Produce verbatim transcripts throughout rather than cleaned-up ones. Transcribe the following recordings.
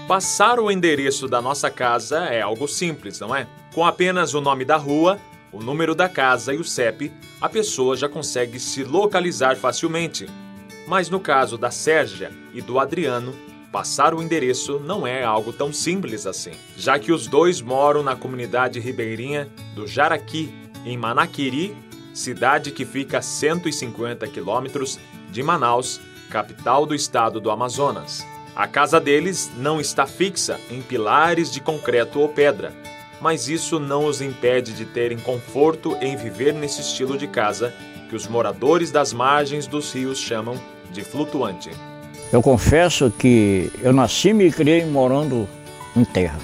Passar o endereço da nossa casa é algo simples, não é? Com apenas o nome da rua, o número da casa e o C E P, a pessoa já consegue se localizar facilmente. Mas no caso da Sérgia e do Adriano, passar o endereço não é algo tão simples assim, já que os dois moram na comunidade ribeirinha do Jaraqui, em Manaquiri, cidade que fica a cento e cinquenta quilômetros de Manaus, capital do estado do Amazonas. A casa deles não está fixa em pilares de concreto ou pedra, mas isso não os impede de terem conforto em viver nesse estilo de casa que os moradores das margens dos rios chamam de flutuante. Eu confesso que eu nasci e me criei morando em terra.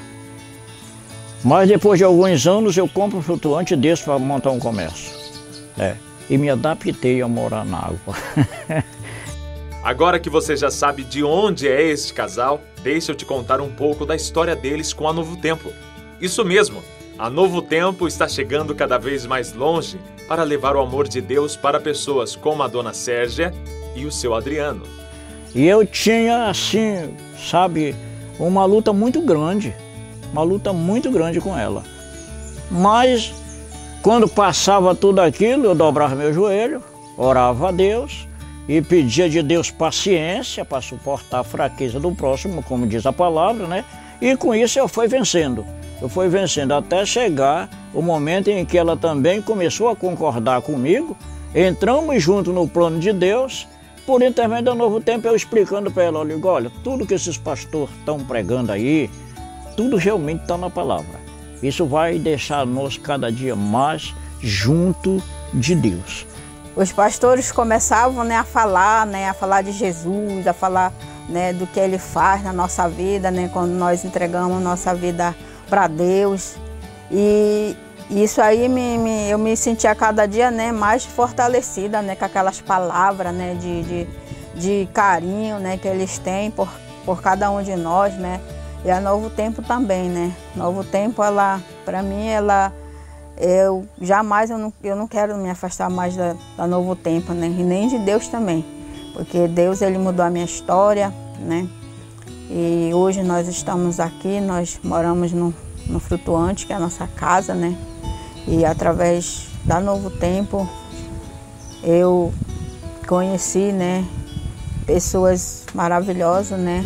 Mas depois de alguns anos eu compro um flutuante desse para montar um comércio. É, e me adaptei a morar na água. Agora que você já sabe de onde é este casal, deixa eu te contar um pouco da história deles com a Novo Tempo. Isso mesmo, a Novo Tempo está chegando cada vez mais longe para levar o amor de Deus para pessoas como a dona Sérgia e o seu Adriano. E eu tinha, assim, sabe, uma luta muito grande, uma luta muito grande com ela. Mas, quando passava tudo aquilo, eu dobrava meu joelho, orava a Deus e pedia de Deus paciência para suportar a fraqueza do próximo, como diz a palavra, né? E com isso eu fui vencendo, eu fui vencendo até chegar o momento em que ela também começou a concordar comigo, entramos juntos no plano de Deus. Por intermédio do Novo Tempo, eu explicando para ela, olha, olha, tudo que esses pastores estão pregando aí, tudo realmente está na palavra. Isso vai deixar-nos cada dia mais junto de Deus. Os pastores começavam, né, a falar, né, a falar de Jesus, a falar, né, do que Ele faz na nossa vida, né, quando nós entregamos nossa vida para Deus. E isso aí me, me, eu me sentia cada dia, né, mais fortalecida, né, com aquelas palavras, né, de, de, de carinho, né, que eles têm por, por cada um de nós, né. E a Novo Tempo também, né. Novo Tempo, ela, para mim, ela, eu jamais, eu não, eu não quero me afastar mais da, da Novo Tempo, né, e nem de Deus também. Porque Deus, Ele mudou a minha história, né. E hoje nós estamos aqui, nós moramos no, no Flutuante, que é a nossa casa, né. E através da Novo Tempo, eu conheci, né, pessoas maravilhosas, né,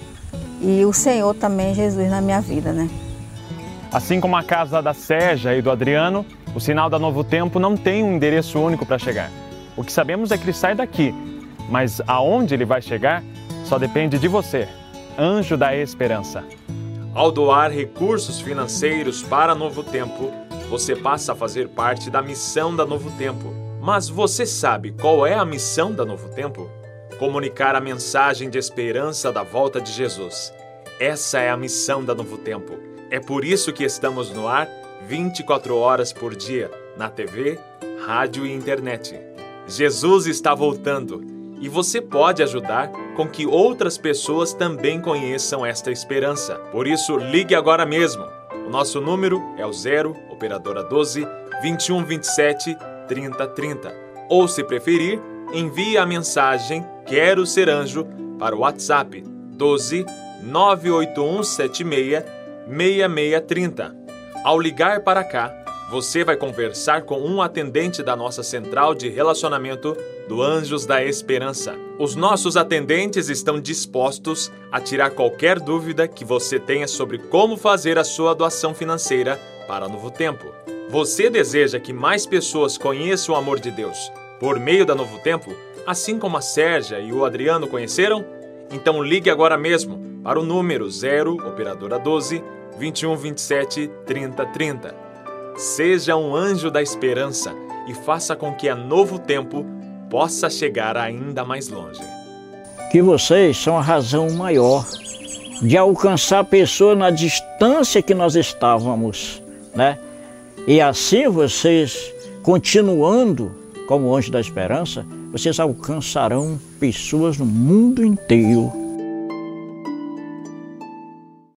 e o Senhor também, Jesus, na minha vida, né. Assim como a casa da Sérgia e do Adriano, o sinal da Novo Tempo não tem um endereço único para chegar. O que sabemos é que ele sai daqui, mas aonde ele vai chegar só depende de você, anjo da esperança. Ao doar recursos financeiros para a Novo Tempo, você passa a fazer parte da missão da Novo Tempo. Mas você sabe qual é a missão da Novo Tempo? Comunicar a mensagem de esperança da volta de Jesus. Essa é a missão da Novo Tempo. É por isso que estamos no ar vinte e quatro horas por dia, na T V, rádio e internet. Jesus está voltando e você pode ajudar com que outras pessoas também conheçam esta esperança. Por isso, ligue agora mesmo. O nosso número é o zero, operadora doze, vinte e um vinte e sete, trinta trinta. Ou, se preferir, envie a mensagem Quero Ser Anjo para o WhatsApp doze, nove oito um sete seis, seis seis três zero. Ao ligar para cá, você vai conversar com um atendente da nossa central de relacionamento do Anjos da Esperança. Os nossos atendentes estão dispostos a tirar qualquer dúvida que você tenha sobre como fazer a sua doação financeira para Novo Tempo. Você deseja que mais pessoas conheçam o amor de Deus por meio da Novo Tempo, assim como a Sérgia e o Adriano conheceram? Então ligue agora mesmo para o número zero, operadora doze, vinte e um vinte e sete, trinta trinta. Seja um anjo da esperança e faça com que a Novo Tempo possa chegar ainda mais longe. Que vocês são a razão maior de alcançar pessoas na distância que nós estávamos, né? E assim vocês, continuando como anjo da esperança, vocês alcançarão pessoas no mundo inteiro